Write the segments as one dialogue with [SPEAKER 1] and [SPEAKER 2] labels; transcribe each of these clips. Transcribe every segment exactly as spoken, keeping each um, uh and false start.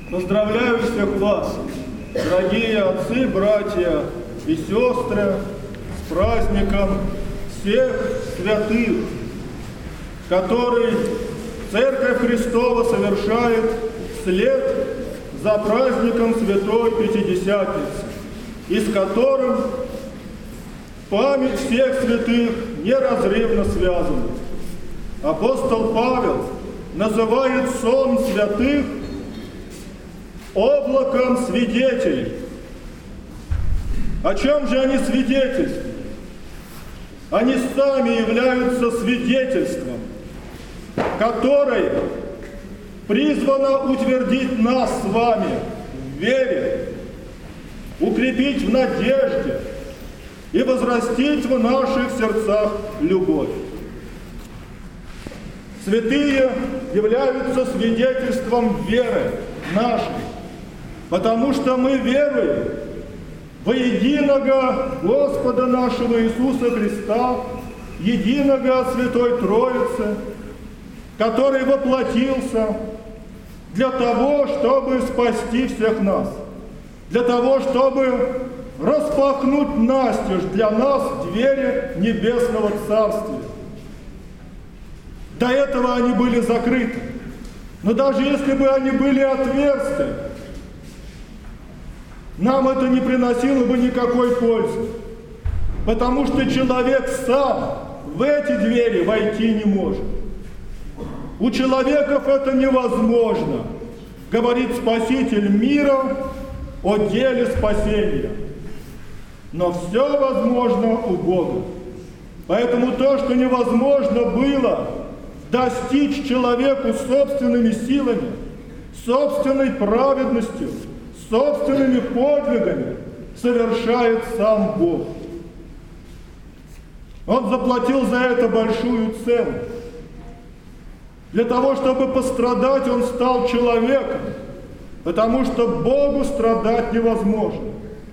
[SPEAKER 1] Поздравляю всех вас, дорогие отцы, братья и сестры, с праздником всех святых, который Церковь Христова совершает вслед за праздником Святой Пятидесятницы, и с которым память всех святых неразрывно связана. Апостол Павел называет сон святых облаком свидетелей. О чем же они свидетельствуют? Они сами являются свидетельством, которое призвано утвердить нас с вами в вере, укрепить в надежде и возрастить в наших сердцах любовь. Святые являются свидетельством веры нашей, потому что мы веруем во единого Господа нашего Иисуса Христа, единого Святой Троицы, который воплотился для того, чтобы спасти всех нас, для того, чтобы распахнуть настежь для нас двери Небесного Царствия. До этого они были закрыты. Но даже если бы они были отверсты, нам это не приносило бы никакой пользы. Потому что человек сам в эти двери войти не может. У человеков это невозможно, говорит Спаситель мира о деле спасения. Но все возможно у Бога. Поэтому то, что невозможно было достичь человеку собственными силами, собственной праведностью, собственными подвигами, совершает сам Бог. Он заплатил за это большую цену. Для того, чтобы пострадать, Он стал человеком, потому что Богу страдать невозможно.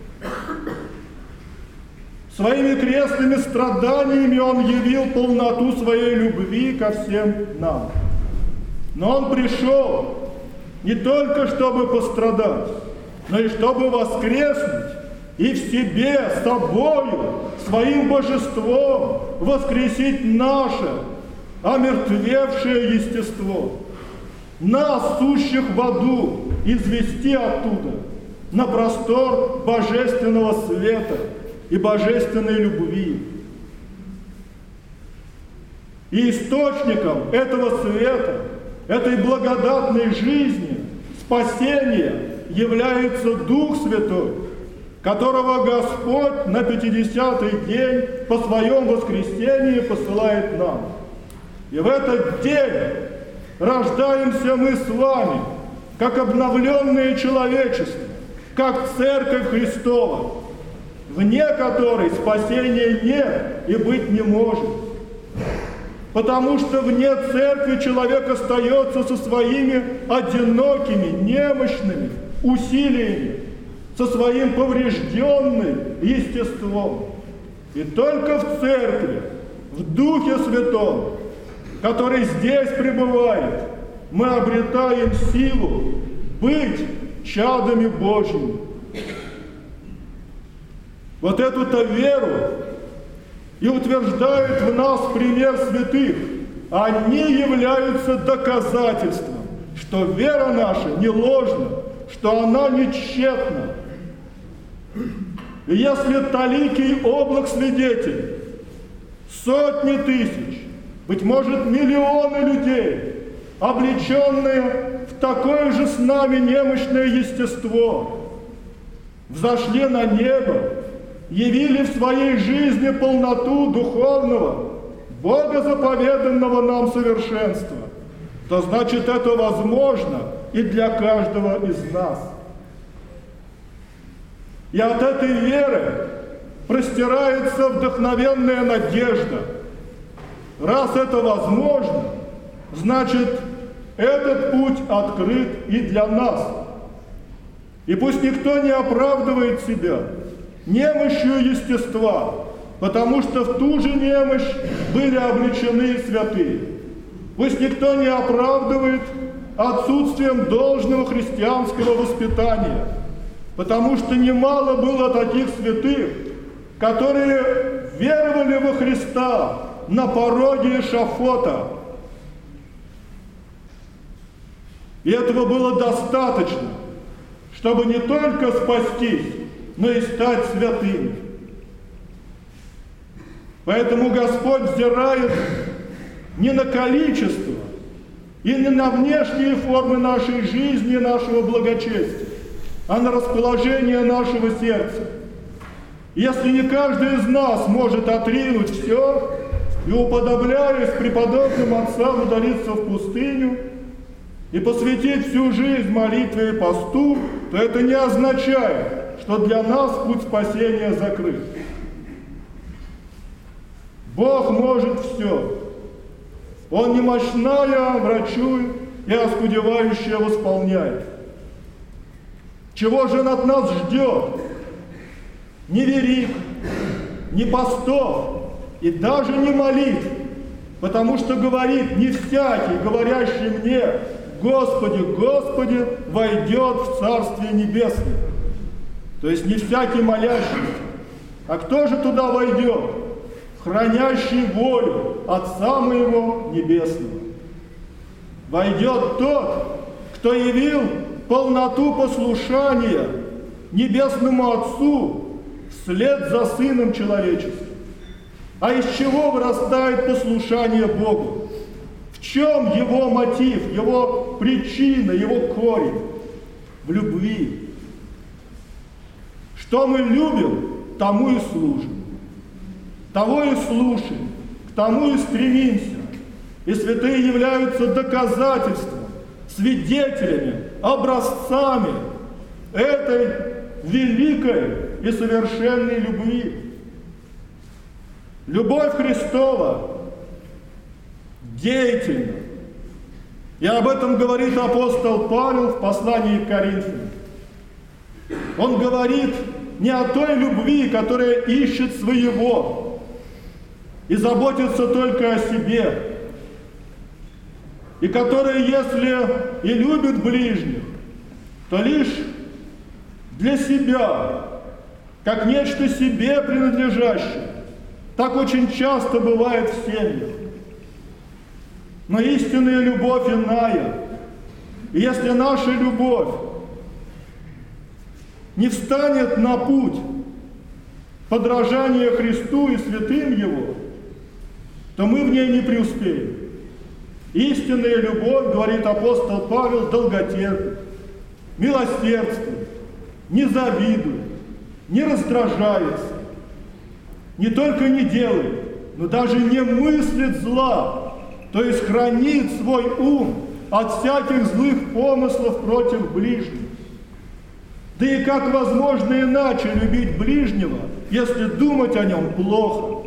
[SPEAKER 1] Своими крестными страданиями Он явил полноту своей любви ко всем нам. Но Он пришел не только чтобы пострадать, но и чтобы воскреснуть и в себе, собою, своим божеством воскресить наше омертвевшее естество, нас, сущих в аду, извести оттуда на простор божественного света и божественной любви. И источником этого света, этой благодатной жизни, спасения является Дух Святой, которого Господь на пятидесятый день по своем воскресении посылает нам. И в этот день рождаемся мы с вами, как обновленное человечество, как Церковь Христова, вне которой спасения нет и быть не может. Потому что вне Церкви человек остается со своими одинокими, немощными усилиями, со своим поврежденным естеством. И только в Церкви, в Духе Святом, который здесь пребывает, мы обретаем силу быть чадами Божьими. Вот эту-то веру и утверждает в нас пример святых. Они являются доказательством, что вера наша не ложна, что она не тщетна. И если таликий облак свидетелей, сотни тысяч, быть может, миллионы людей, облеченные в такое же с нами немощное естество, взошли на небо, явили в своей жизни полноту духовного, богозаповеданного нам совершенства, то значит это возможно и для каждого из нас. И от этой веры простирается вдохновенная надежда. Раз это возможно, значит, этот путь открыт и для нас. И пусть никто не оправдывает себя немощью естества, потому что в ту же немощь были облечены святые. Пусть никто не оправдывает отсутствием должного христианского воспитания, потому что немало было таких святых, которые веровали во Христа на пороге эшафота. И этого было достаточно, чтобы не только спастись, но и стать святыми. Поэтому Господь взирает не на количество и не на внешние формы нашей жизни, нашего благочестия, а на расположение нашего сердца. Если не каждый из нас может отринуть все и, уподобляясь преподобным отцам, удалиться в пустыню и посвятить всю жизнь молитве и посту, то это не означает, что для нас путь спасения закрыт. Бог может все. Он немощная врачует и оскудевающее восполняет. Чего же Он от нас ждет? Ни верик, ни постов и даже не молитв, потому что говорит: не всякий, говорящий мне: Господи, Господи, войдет в Царствие Небесное. То есть не всякий молящийся. А кто же туда войдет? Хранящий волю Отца моего Небесного. Войдет тот, кто явил полноту послушания Небесному Отцу вслед за Сыном Человеческим. А из чего вырастает послушание Богу? В чем его мотив, его причина, его корень? В любви. Что мы любим, тому и служим. Того и слушаем, к тому и стремимся. И святые являются доказательством, свидетелями, образцами этой великой и совершенной любви. Любовь Христова деятельна. И об этом говорит апостол Павел в послании к Коринфянам. Он говорит не о той любви, которая ищет своего и заботится только о себе, и которая, если и любит ближних, то лишь для себя, как нечто себе принадлежащее. Так очень часто бывает в семьях. Но истинная любовь иная. И если наша любовь не встанет на путь подражания Христу и святым Его, то мы в ней не преуспеем. Истинная любовь, говорит апостол Павел, долготерпит, милосердствует, не завидует, не раздражается, не только не делает, но даже не мыслит зла, то есть хранит свой ум от всяких злых помыслов против ближних. Да и как возможно иначе любить ближнего, если думать о нем плохо?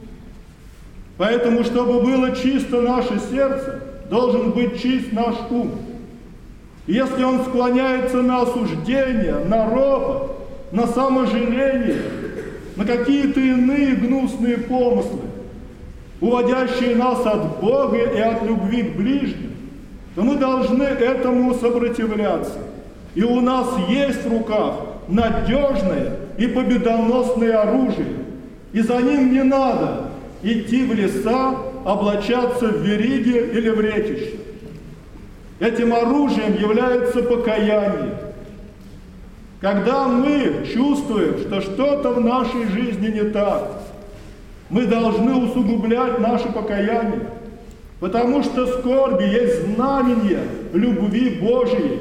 [SPEAKER 1] Поэтому, чтобы было чисто наше сердце, должен быть чист наш ум. И если он склоняется на осуждение, на ропот, на саможаление, на какие-то иные гнусные помыслы, уводящие нас от Бога и от любви к ближним, то мы должны этому сопротивляться. И у нас есть в руках надежное и победоносное оружие. И за ним не надо идти в леса, облачаться в вериги или в ретище. Этим оружием является покаяние. Когда мы чувствуем, что что-то в нашей жизни не так, мы должны усугублять наше покаяние, потому что скорби есть знамение любви Божией.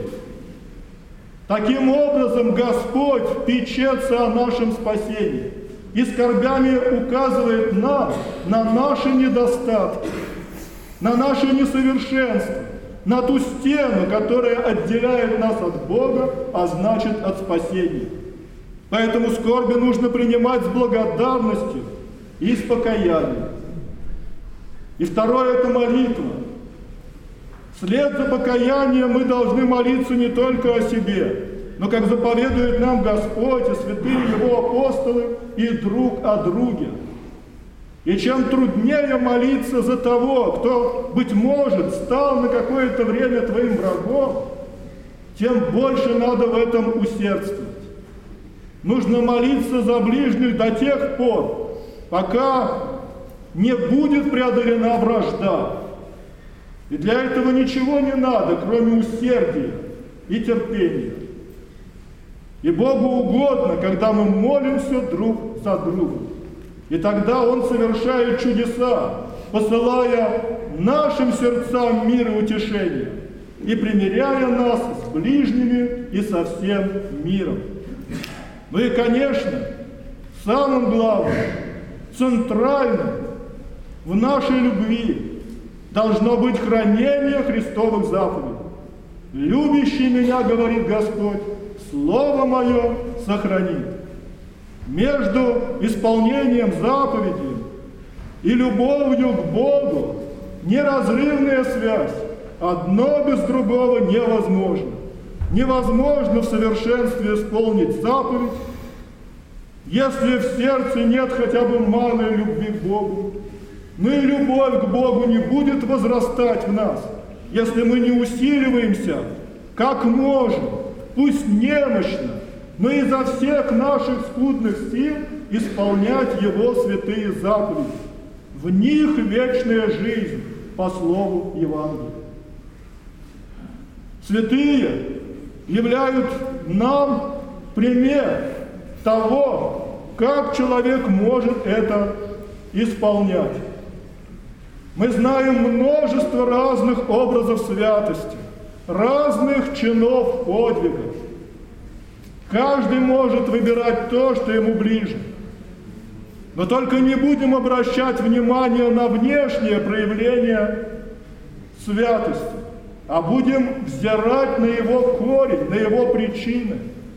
[SPEAKER 1] Таким образом, Господь печется о нашем спасении и скорбями указывает нам на наши недостатки, на наше несовершенство, на ту стену, которая отделяет нас от Бога, а значит от спасения. Поэтому скорби нужно принимать с благодарностью и с покаянием. И второе – это молитва. Вслед за покаянием мы должны молиться не только о себе, но, как заповедует нам Господь и святые Его апостолы, и друг о друге. И чем труднее молиться за того, кто, быть может, стал на какое-то время твоим врагом, тем больше надо в этом усердствовать. Нужно молиться за ближних до тех пор, пока не будет преодолена вражда. И для этого ничего не надо, кроме усердия и терпения. И Богу угодно, когда мы молимся друг за другом. И тогда Он совершает чудеса, посылая нашим сердцам мир и утешение, и примиряя нас с ближними и со всем миром. Ну и, конечно, самым главным, центральным в нашей любви должно быть хранение Христовых заповедей. «Любящий меня, — говорит Господь, — Слово Мое сохранит». Между исполнением заповедей и любовью к Богу неразрывная связь. Одно без другого невозможно. Невозможно в совершенстве исполнить заповедь, если в сердце нет хотя бы малой любви к Богу. Но и любовь к Богу не будет возрастать в нас, если мы не усиливаемся, как можем, пусть немощно, но изо всех наших скудных сил исполнять Его святые заповеди. В них вечная жизнь по слову Евангелия. Святые являют нам пример того, как человек может это исполнять. Мы знаем множество разных образов святости, разных чинов подвигов. Каждый может выбирать то, что ему ближе. Но только не будем обращать внимание на внешнее проявление святости, а будем взирать на его корень, на его причины.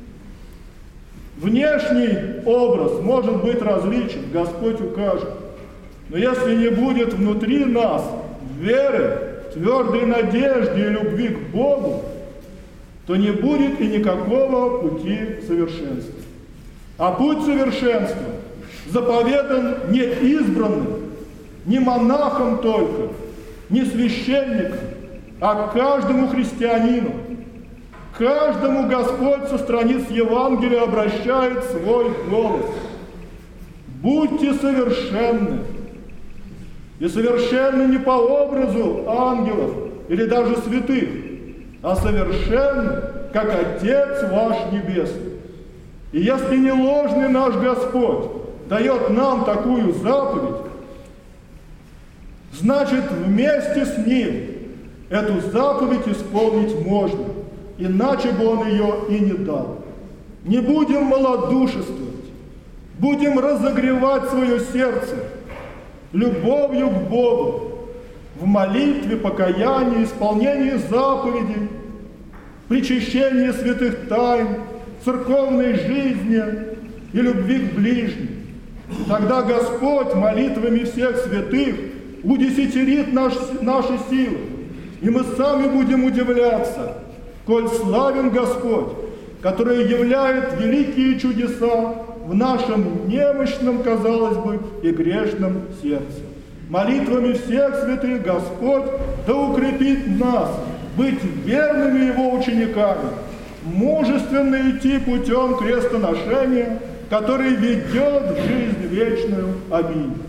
[SPEAKER 1] Внешний образ может быть различен, Господь укажет. Но если не будет внутри нас веры, твердой надежды и любви к Богу, то не будет и никакого пути совершенства. А путь совершенства заповедан не избранным, не монахам только, не священникам, а каждому христианину. Каждому Господь со страниц Евангелия обращает свой голос. Будьте совершенны. И совершенны не по образу ангелов или даже святых, а совершенны, как Отец ваш Небесный. И если не ложный наш Господь дает нам такую заповедь, значит, вместе с Ним эту заповедь исполнить можно, иначе бы Он ее и не дал. Не будем малодушествовать, будем разогревать свое сердце любовью к Богу, в молитве, покаянии, исполнении заповедей, причащении святых тайн, церковной жизни и любви к ближним. Тогда Господь молитвами всех святых удесятерит наш, наши силы, и мы сами будем удивляться, коль славен Господь, который являет великие чудеса в нашем немощном, казалось бы, и грешном сердце. Молитвами всех святых Господь да укрепит нас быть верными Его учениками, мужественно идти путем крестоношения, который ведет в жизнь вечную. Аминь.